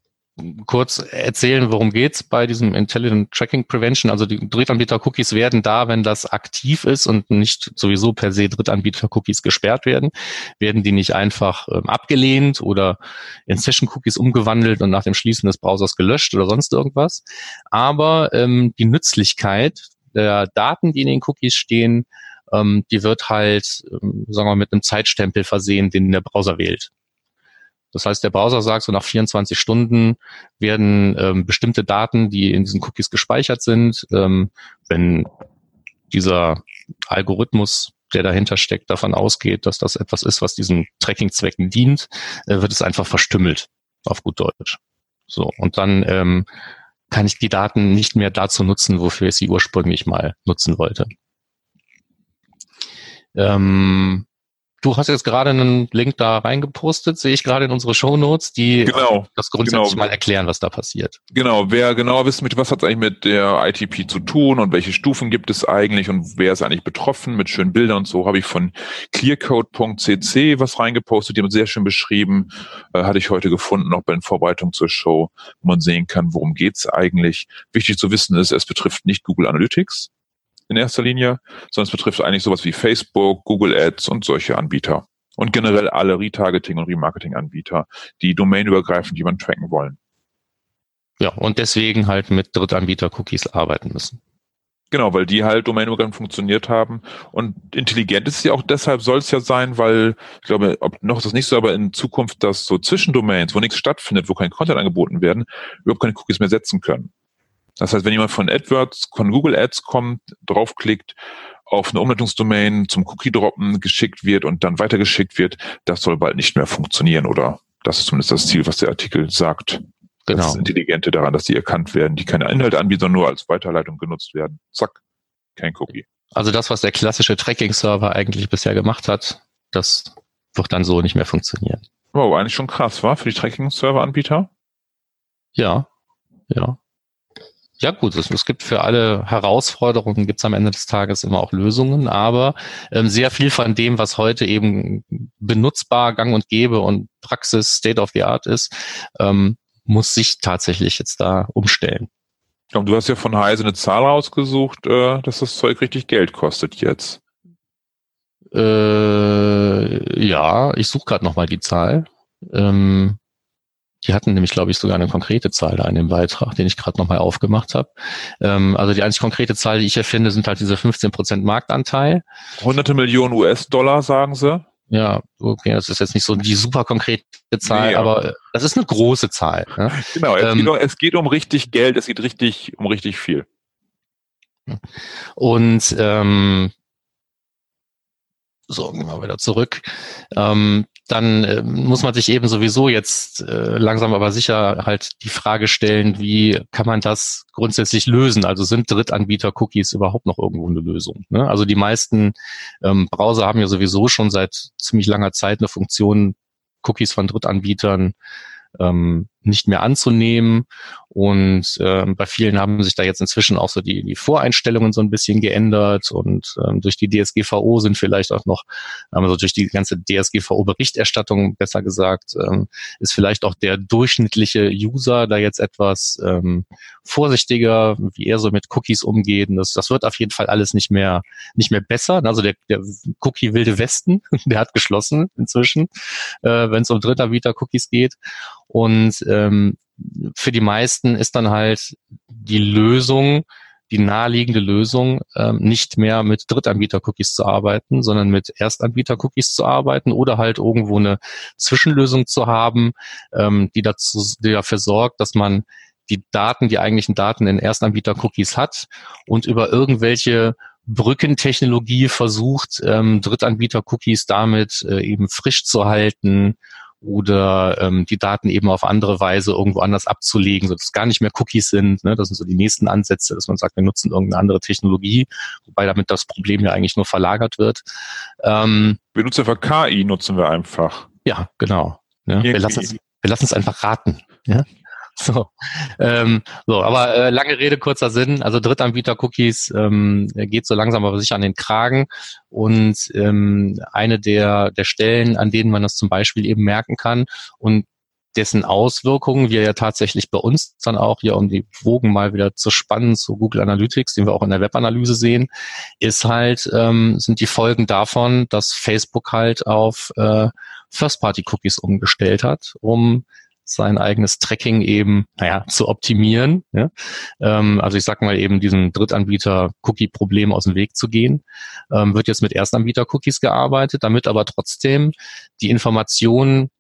kurz erzählen, worum geht's bei diesem Intelligent Tracking Prevention. Also die Drittanbieter-Cookies werden da, wenn das aktiv ist und nicht sowieso per se Drittanbieter-Cookies gesperrt werden die nicht einfach abgelehnt oder in Session-Cookies umgewandelt und nach dem Schließen des Browsers gelöscht oder sonst irgendwas. Aber die Nützlichkeit der Daten, die in den Cookies stehen, die wird halt, sagen wir mal, mit einem Zeitstempel versehen, den der Browser wählt. Das heißt, der Browser sagt, so nach 24 Stunden werden bestimmte Daten, die in diesen Cookies gespeichert sind, wenn dieser Algorithmus, der dahinter steckt, davon ausgeht, dass das etwas ist, was diesen Tracking-Zwecken dient, wird es einfach verstümmelt, auf gut Deutsch. So, und dann kann ich die Daten nicht mehr dazu nutzen, wofür ich sie ursprünglich mal nutzen wollte. Du hast jetzt gerade einen Link da reingepostet, sehe ich gerade in unsere Shownotes, die das grundsätzlich mal erklären, was da passiert. Genau, wer genauer wissen möchte, was hat es eigentlich mit der ITP zu tun und welche Stufen gibt es eigentlich und wer ist eigentlich betroffen mit schönen Bildern und so, habe ich von clearcode.cc was reingepostet, die haben sehr schön beschrieben, hatte ich heute gefunden, auch bei den Vorbereitungen zur Show, wo man sehen kann, worum geht's eigentlich. Wichtig zu wissen ist, es betrifft nicht Google Analytics in erster Linie, sondern es betrifft eigentlich sowas wie Facebook, Google Ads und solche Anbieter. Und generell alle Retargeting- und Remarketing-Anbieter, die domainübergreifend jemanden tracken wollen. Ja, und deswegen halt mit Drittanbieter-Cookies arbeiten müssen. Genau, weil die halt domainübergreifend funktioniert haben. Und intelligent ist es ja auch deshalb, soll es ja sein, weil, ich glaube, noch ist das nicht so, aber in Zukunft, dass so Zwischendomains, wo nichts stattfindet, wo kein Content angeboten werden, überhaupt keine Cookies mehr setzen können. Das heißt, wenn jemand von AdWords, von Google Ads kommt, draufklickt, auf eine Umleitungsdomain zum Cookie-Droppen geschickt wird und dann weitergeschickt wird, das soll bald nicht mehr funktionieren, oder? Das ist zumindest das Ziel, was der Artikel sagt. Genau. Das ist das Intelligente daran, dass die erkannt werden, die keine Inhalte anbieten, sondern nur als Weiterleitung genutzt werden. Zack, kein Cookie. Also das, was der klassische Tracking-Server eigentlich bisher gemacht hat, das wird dann so nicht mehr funktionieren. Wow, eigentlich schon krass, war für die Tracking-Server-Anbieter? Ja. Ja gut, es gibt für alle Herausforderungen, gibt es am Ende des Tages immer auch Lösungen, aber sehr viel von dem, was heute eben benutzbar, gang und gäbe und Praxis, State of the Art ist, muss sich tatsächlich jetzt da umstellen. Und du hast ja von Heise eine Zahl rausgesucht, dass das Zeug richtig Geld kostet jetzt. Ja, ich suche gerade nochmal die Zahl. Die hatten nämlich, glaube ich, sogar eine konkrete Zahl da in dem Beitrag, den ich gerade nochmal aufgemacht habe. Also die einzig konkrete Zahl, die ich hier finde, sind halt diese 15% Marktanteil. 100 Millionen US-Dollar, sagen sie. Ja, okay, das ist jetzt nicht so die super konkrete Zahl, aber das ist eine große Zahl. Ja? Genau, es geht um richtig Geld, es geht um richtig viel. Und So, gehen wir wieder zurück. Dann muss man sich eben sowieso jetzt langsam aber sicher halt die Frage stellen, wie kann man das grundsätzlich lösen? Also sind Drittanbieter-Cookies überhaupt noch irgendwo eine Lösung? Ne? Also die meisten Browser haben ja sowieso schon seit ziemlich langer Zeit eine Funktion, Cookies von Drittanbietern nicht mehr anzunehmen. Und bei vielen haben sich da jetzt inzwischen auch so die Voreinstellungen so ein bisschen geändert und durch die DSGVO sind vielleicht auch noch, also durch die ganze DSGVO-Berichterstattung, besser gesagt, ist vielleicht auch der durchschnittliche User da jetzt etwas vorsichtiger, wie er so mit Cookies umgeht. Und das wird auf jeden Fall alles nicht mehr besser. Also der Cookie Wilde Westen, der hat geschlossen inzwischen, wenn es um Drittanbieter-Cookies geht. Und für die meisten ist dann halt die naheliegende Lösung, nicht mehr mit Drittanbieter-Cookies zu arbeiten, sondern mit Erstanbieter-Cookies zu arbeiten oder halt irgendwo eine Zwischenlösung zu haben, die dafür sorgt, dass man die eigentlichen Daten in Erstanbieter-Cookies hat und über irgendwelche Brückentechnologie versucht, Drittanbieter-Cookies damit eben frisch zu halten oder die Daten eben auf andere Weise irgendwo anders abzulegen, sodass es gar nicht mehr Cookies sind. Ne? Das sind so die nächsten Ansätze, dass man sagt, wir nutzen irgendeine andere Technologie, wobei damit das Problem ja eigentlich nur verlagert wird. Wir nutzen einfach KI, nutzen wir einfach. Ja, genau. Ja? Wir lassen es einfach raten. Ja? Aber lange Rede, kurzer Sinn. Also Drittanbieter-Cookies geht so langsam aber sicher an den Kragen. Und eine der Stellen, an denen man das zum Beispiel eben merken kann und dessen Auswirkungen wir ja tatsächlich bei uns dann auch hier, um die Wogen mal wieder zu spannen zu Google Analytics, den wir auch in der Webanalyse sehen, ist halt, sind die Folgen davon, dass Facebook halt auf First-Party-Cookies umgestellt hat, um sein eigenes Tracking eben, zu optimieren. Ja? Also ich sag mal eben diesem Drittanbieter-Cookie-Problem aus dem Weg zu gehen. Wird jetzt mit Erstanbieter-Cookies gearbeitet, damit aber trotzdem die Informationen,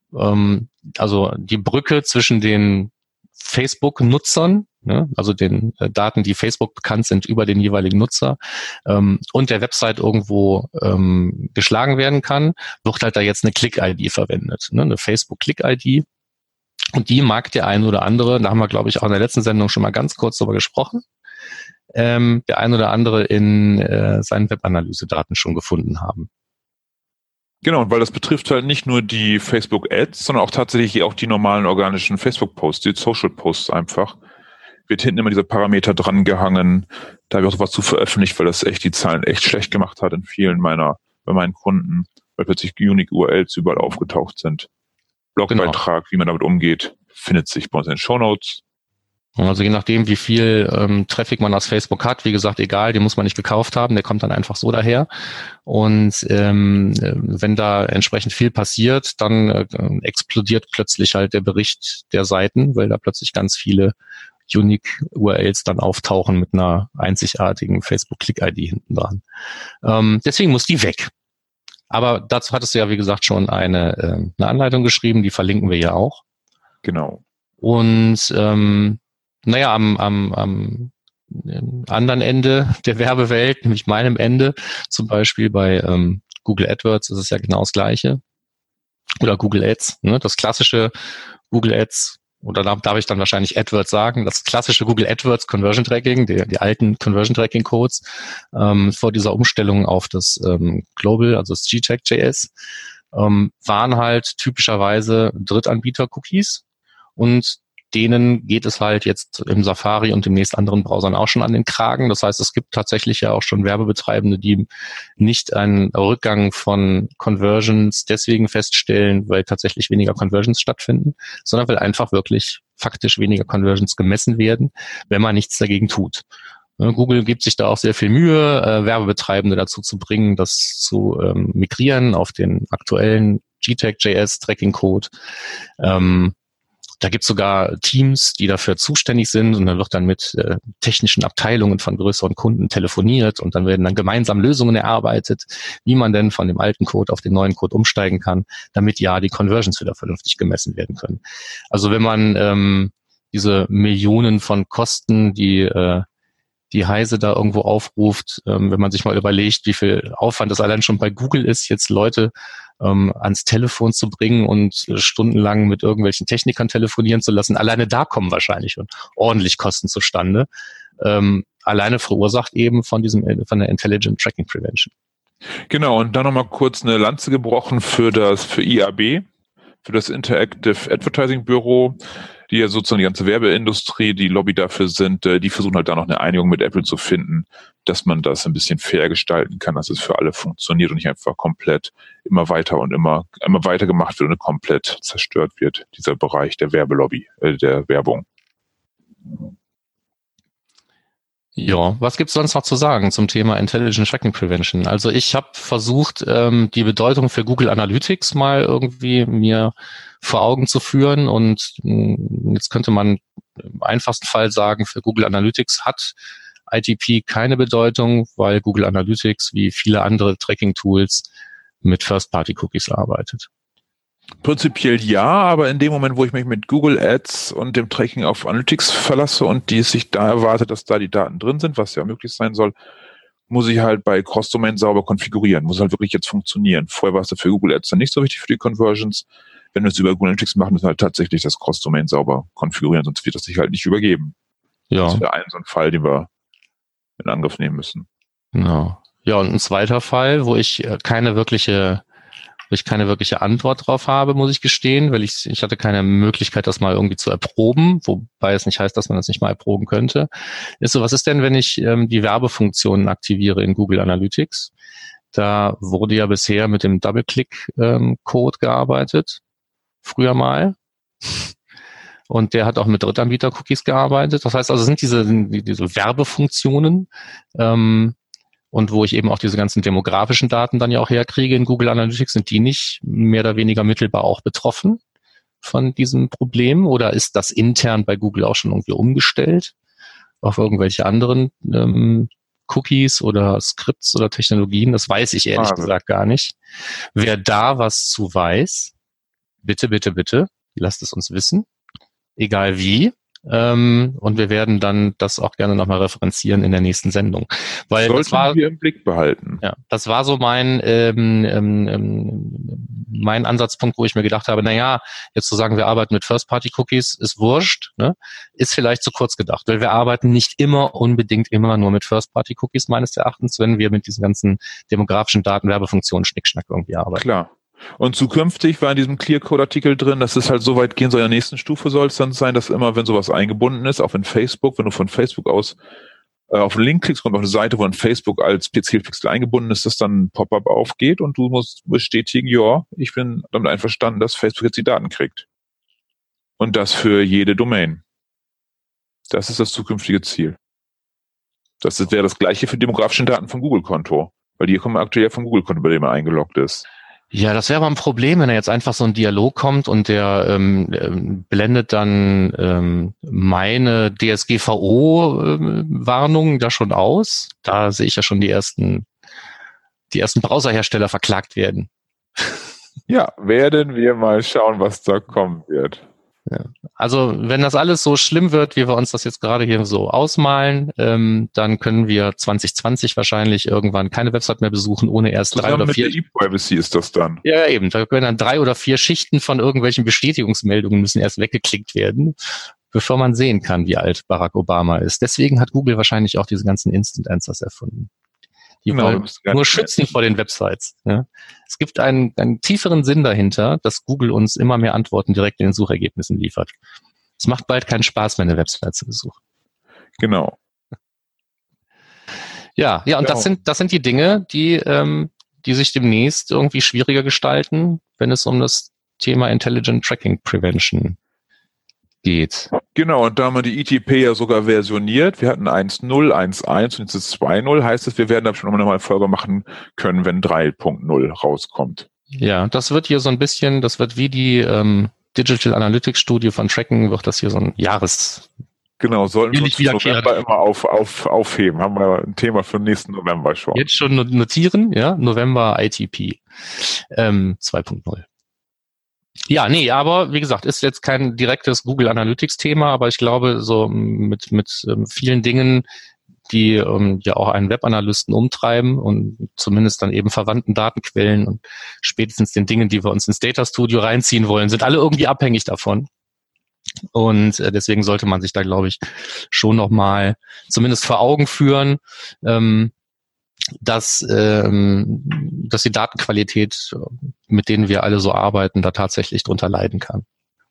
also die Brücke zwischen den Facebook-Nutzern, also den Daten, die Facebook bekannt sind über den jeweiligen Nutzer und der Website irgendwo geschlagen werden kann, wird halt da jetzt eine Click-ID verwendet, eine Facebook-Click-ID. Und die mag der ein oder andere, da haben wir, glaube ich, auch in der letzten Sendung schon mal ganz kurz drüber gesprochen, der ein oder andere in seinen Webanalyse-Daten schon gefunden haben. Genau, und weil das betrifft halt nicht nur die Facebook-Ads, sondern auch tatsächlich auch die normalen organischen Facebook-Posts, die Social-Posts einfach. Wird hinten immer dieser Parameter dran gehangen. Da habe ich auch sowas zu veröffentlicht, weil das echt die Zahlen echt schlecht gemacht hat in vielen bei meinen Kunden, weil plötzlich Unique URLs überall aufgetaucht sind. Blogbeitrag, Wie man damit umgeht, findet sich bei uns in den Shownotes. Also je nachdem, wie viel Traffic man aus Facebook hat, wie gesagt, egal, den muss man nicht gekauft haben, der kommt dann einfach so daher. Und wenn da entsprechend viel passiert, dann explodiert plötzlich halt der Bericht der Seiten, weil da plötzlich ganz viele Unique URLs dann auftauchen mit einer einzigartigen Facebook-Click-ID hinten dran. Deswegen muss die weg. Aber dazu hattest du ja, wie gesagt, schon eine Anleitung geschrieben, die verlinken wir ja auch. Genau. Und am anderen Ende der Werbewelt, nämlich meinem Ende, zum Beispiel bei Google AdWords ist es ja genau das Gleiche. Oder Google Ads, das klassische Google Ads, oder darf ich dann wahrscheinlich AdWords sagen, das klassische Google AdWords Conversion Tracking, die alten Conversion Tracking Codes vor dieser Umstellung auf das Global, also das GTAG.js, waren halt typischerweise Drittanbieter-Cookies und denen geht es halt jetzt im Safari und demnächst anderen Browsern auch schon an den Kragen. Das heißt, es gibt tatsächlich ja auch schon Werbebetreibende, die nicht einen Rückgang von Conversions deswegen feststellen, weil tatsächlich weniger Conversions stattfinden, sondern weil einfach wirklich faktisch weniger Conversions gemessen werden, wenn man nichts dagegen tut. Google gibt sich da auch sehr viel Mühe, Werbebetreibende dazu zu bringen, das zu migrieren auf den aktuellen GTAG.js Tracking Code. Da gibt es sogar Teams, die dafür zuständig sind und dann wird dann mit technischen Abteilungen von größeren Kunden telefoniert und dann werden dann gemeinsam Lösungen erarbeitet, wie man denn von dem alten Code auf den neuen Code umsteigen kann, damit ja die Conversions wieder vernünftig gemessen werden können. Also wenn man diese Millionen von Kosten, die die Heise da irgendwo aufruft, wenn man sich mal überlegt, wie viel Aufwand das allein schon bei Google ist, jetzt Leute ans Telefon zu bringen und stundenlang mit irgendwelchen Technikern telefonieren zu lassen. Alleine da kommen wahrscheinlich schon ordentlich Kosten zustande. Alleine verursacht eben von der Intelligent Tracking Prevention. Genau, und dann nochmal kurz eine Lanze gebrochen für IAB, für das Interactive Advertising Bureau, die ja sozusagen die ganze Werbeindustrie, die Lobby dafür sind, die versuchen halt da noch eine Einigung mit Apple zu finden, dass man das ein bisschen fair gestalten kann, dass es für alle funktioniert und nicht einfach komplett immer weiter gemacht wird und komplett zerstört wird, dieser Bereich der Werbelobby, der Werbung. Ja, was gibt's sonst noch zu sagen zum Thema Intelligent Tracking Prevention? Also ich habe versucht, die Bedeutung für Google Analytics mal irgendwie mir vor Augen zu führen, und jetzt könnte man im einfachsten Fall sagen, für Google Analytics hat ITP keine Bedeutung, weil Google Analytics wie viele andere Tracking-Tools mit First-Party-Cookies arbeitet. Prinzipiell ja, aber in dem Moment, wo ich mich mit Google Ads und dem Tracking auf Analytics verlasse und die sich da erwartet, dass da die Daten drin sind, was ja möglich sein soll, muss ich halt bei Cross-Domain sauber konfigurieren, muss halt wirklich jetzt funktionieren. Vorher war es für Google Ads dann nicht so wichtig für die Conversions. Wenn wir es über Google Analytics machen, müssen wir halt tatsächlich das Cross-Domain sauber konfigurieren, sonst wird das sich halt nicht übergeben. Ja. Das wäre so ein Fall, den wir in Angriff nehmen müssen. Genau. Ja, und ein zweiter Fall, wo ich keine wirkliche Antwort drauf habe, muss ich gestehen, weil ich hatte keine Möglichkeit, das mal irgendwie zu erproben, wobei es nicht heißt, dass man das nicht mal erproben könnte, ist so, was ist denn, wenn ich die Werbefunktionen aktiviere in Google Analytics? Da wurde ja bisher mit dem Double-Click-Code gearbeitet, früher mal. Und der hat auch mit Drittanbieter-Cookies gearbeitet. Das heißt also, sind diese Werbefunktionen, und wo ich eben auch diese ganzen demografischen Daten dann ja auch herkriege in Google Analytics, sind die nicht mehr oder weniger mittelbar auch betroffen von diesem Problem? Oder ist das intern bei Google auch schon irgendwie umgestellt auf irgendwelche anderen Cookies oder Skripts oder Technologien? Das weiß ich ehrlich gesagt gar nicht. Wer da was zu weiß, bitte, bitte, bitte, lasst es uns wissen. Egal wie. Und wir werden dann das auch gerne nochmal referenzieren in der nächsten Sendung. Weil sollten wir im Blick behalten. Ja, das war so mein Ansatzpunkt, wo ich mir gedacht habe, naja, jetzt zu sagen, wir arbeiten mit First-Party-Cookies, ist wurscht, ne? Ist vielleicht zu kurz gedacht, weil wir arbeiten nicht unbedingt immer nur mit First-Party-Cookies meines Erachtens, wenn wir mit diesen ganzen demografischen Daten, Werbefunktionen, Schnickschnack irgendwie arbeiten. Klar. Und zukünftig war in diesem Clear-Code-Artikel drin, dass es halt so weit gehen soll, in der nächsten Stufe soll es dann sein, dass immer, wenn sowas eingebunden ist, auch in Facebook, wenn du von Facebook aus auf einen Link klickst, kommt auf eine Seite, wo ein Facebook als Zielpixel eingebunden ist, dass dann ein Pop-up aufgeht und du musst bestätigen, ja, ich bin damit einverstanden, dass Facebook jetzt die Daten kriegt. Und das für jede Domain. Das ist das zukünftige Ziel. Das wäre das gleiche für demografische Daten vom Google-Konto, weil die kommen aktuell vom Google-Konto, bei dem er eingeloggt ist. Ja, das wäre aber ein Problem, wenn da jetzt einfach so ein Dialog kommt und der blendet dann meine DSGVO-Warnungen da schon aus. Da sehe ich ja schon die ersten Browserhersteller verklagt werden. Ja, werden wir mal schauen, was da kommen wird. Ja. Also wenn das alles so schlimm wird, wie wir uns das jetzt gerade hier so ausmalen, dann können wir 2020 wahrscheinlich irgendwann keine Website mehr besuchen, ohne erst zusammen 3 oder 4... Mit der E-Privacy ist das dann. Ja, eben. Da können dann 3 oder 4 Schichten von irgendwelchen Bestätigungsmeldungen müssen erst weggeklickt werden, bevor man sehen kann, wie alt Barack Obama ist. Deswegen hat Google wahrscheinlich auch diese ganzen Instant Answers erfunden. Die wollen nur schützen vor den Websites. Ja. Es gibt einen tieferen Sinn dahinter, dass Google uns immer mehr Antworten direkt in den Suchergebnissen liefert. Es macht bald keinen Spaß mehr, eine Website zu besuchen. Genau. Ja, und das sind die Dinge, die sich demnächst irgendwie schwieriger gestalten, wenn es um das Thema Intelligent Tracking Prevention geht. Genau, und da haben wir die ITP ja sogar versioniert. Wir hatten 1.0, 1.1 und jetzt ist 2.0. Heißt es, wir werden da schon nochmal eine Folge machen können, wenn 3.0 rauskommt. Ja, das wird hier so ein bisschen, das wird wie die Digital Analytics Studie von Tracken, wird das hier so ein Genau, sollten wir uns November immer aufheben. Haben wir ein Thema für den nächsten November schon. Jetzt schon notieren, ja, November ITP 2.0. Ja, nee, aber wie gesagt, ist jetzt kein direktes Google Analytics Thema, aber ich glaube, so mit vielen Dingen, die ja auch einen Webanalysten umtreiben und zumindest dann eben verwandten Datenquellen und spätestens den Dingen, die wir uns ins Data Studio reinziehen wollen, sind alle irgendwie abhängig davon. Und deswegen sollte man sich da, glaube ich, schon nochmal zumindest vor Augen führen, dass die Datenqualität, mit denen wir alle so arbeiten, da tatsächlich drunter leiden kann.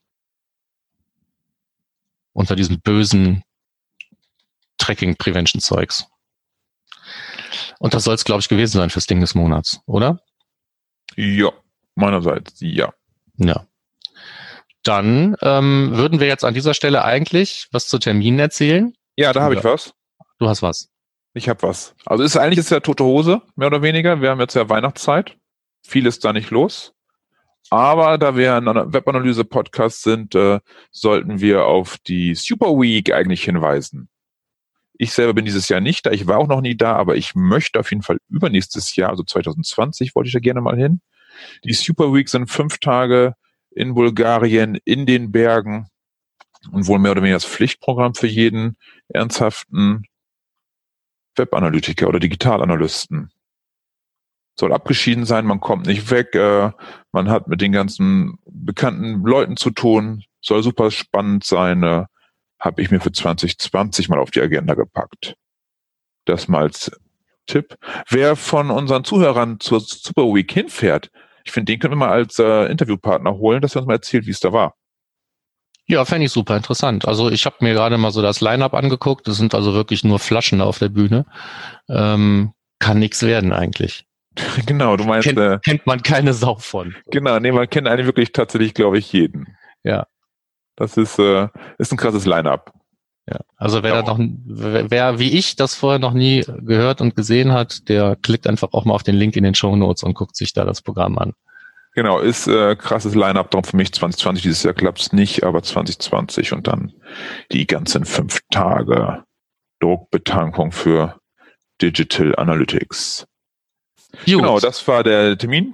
Unter diesem bösen Tracking-Prevention-Zeugs. Und das soll es, glaube ich, gewesen sein fürs Ding des Monats, oder? Ja, meinerseits, ja. Ja. Dann würden wir jetzt an dieser Stelle eigentlich was zu Terminen erzählen. Ja, da habe ich was. Du hast was. Ich habe was. Also eigentlich ist ja tote Hose, mehr oder weniger. Wir haben jetzt ja Weihnachtszeit. Viel ist da nicht los. Aber da wir in einer Webanalyse-Podcast sind, sollten wir auf die Super Week eigentlich hinweisen. Ich selber bin dieses Jahr nicht da. Ich war auch noch nie da, aber ich möchte auf jeden Fall übernächstes Jahr, also 2020, wollte ich da gerne mal hin. Die Super Week sind 5 Tage in Bulgarien, in den Bergen und wohl mehr oder weniger das Pflichtprogramm für jeden ernsthaften Webanalytiker oder Digitalanalysten. Soll abgeschieden sein, man kommt nicht weg, man hat mit den ganzen bekannten Leuten zu tun, soll super spannend sein, habe ich mir für 2020 mal auf die Agenda gepackt. Das mal als Tipp. Wer von unseren Zuhörern zur Super Week hinfährt, ich finde, den können wir mal als Interviewpartner holen, dass er uns mal erzählt, wie es da war. Ja, fände ich super interessant. Also ich habe mir gerade mal so das Line-Up angeguckt. Das sind also wirklich nur Flaschen auf der Bühne. Kann nichts werden eigentlich. Genau, du meinst... Kennt man keine Sau von. Genau, nee, man kennt eigentlich wirklich tatsächlich, glaube ich, jeden. Ja. Das ist ein krasses Line-Up. Ja, also wer wie ich das vorher noch nie gehört und gesehen hat, der klickt einfach auch mal auf den Link in den Shownotes und guckt sich da das Programm an. Genau, ist krasses Line-Up, darum für mich 2020, dieses Jahr klappt's nicht, aber 2020 und dann die ganzen 5 Tage Druckbetankung für Digital Analytics. Gut. Genau, das war der Termin.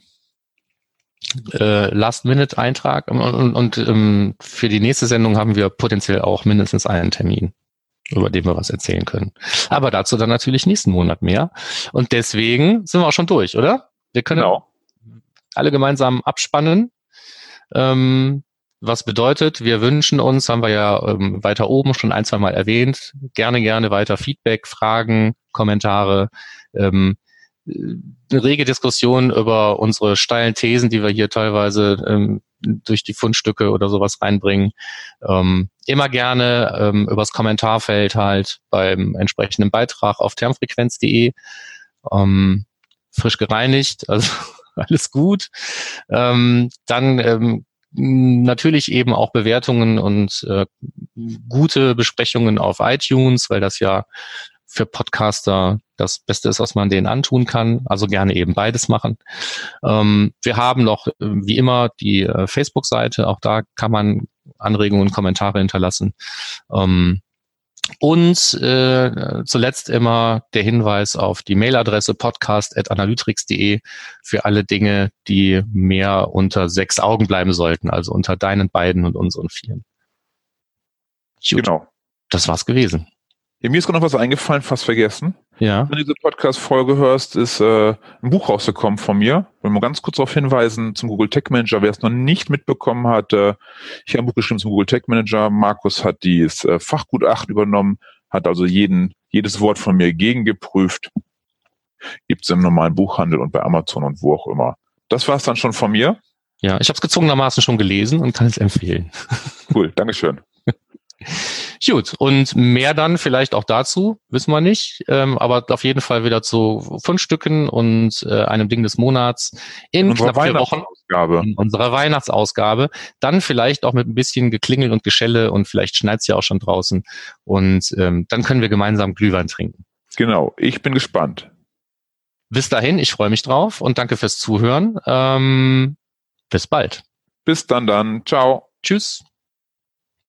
Last-Minute-Eintrag und für die nächste Sendung haben wir potenziell auch mindestens einen Termin, über den wir was erzählen können. Aber dazu dann natürlich nächsten Monat mehr. Und deswegen sind wir auch schon durch, oder? Wir können alle gemeinsam abspannen. Was bedeutet, wir wünschen uns, haben wir ja weiter oben schon 1-2 Mal erwähnt, gerne weiter Feedback, Fragen, Kommentare, eine rege Diskussion über unsere steilen Thesen, die wir hier teilweise durch die Fundstücke oder sowas reinbringen. Immer gerne übers Kommentarfeld halt beim entsprechenden Beitrag auf termfrequenz.de. Frisch gereinigt, also alles gut. Dann natürlich eben auch Bewertungen und gute Besprechungen auf iTunes, weil das ja für Podcaster das Beste ist, was man denen antun kann. Also gerne eben beides machen. Wir haben noch, wie immer, die Facebook-Seite. Auch da kann man Anregungen und Kommentare hinterlassen. Und zuletzt immer der Hinweis auf die Mailadresse podcast@analytrix.de für alle Dinge, die mehr unter 6 Augen bleiben sollten. Also unter deinen beiden und unseren 4. Gut, genau. Das war's gewesen. Mir ist gerade noch was eingefallen, fast vergessen. Ja. Wenn du diese Podcast-Folge hörst, ist ein Buch rausgekommen von mir. Ich will mal ganz kurz darauf hinweisen zum Google Tech Manager. Wer es noch nicht mitbekommen hat, ich habe ein Buch geschrieben zum Google Tech Manager. Markus hat dieses Fachgutachten übernommen, hat also jedes Wort von mir gegengeprüft. Gibt es im normalen Buchhandel und bei Amazon und wo auch immer. Das war es dann schon von mir. Ja, ich habe es gezwungenermaßen schon gelesen und kann es empfehlen. Cool, Dankeschön. Gut, und mehr dann vielleicht auch dazu, wissen wir nicht, aber auf jeden Fall wieder zu Fundstücken und einem Ding des Monats in knapp 4 Wochen in unserer Weihnachtsausgabe. Dann vielleicht auch mit ein bisschen Geklingel und Geschelle und vielleicht schneit's ja auch schon draußen und dann können wir gemeinsam Glühwein trinken. Genau, ich bin gespannt. Bis dahin, ich freue mich drauf und danke fürs Zuhören. Bis bald. Bis dann. Ciao. Tschüss.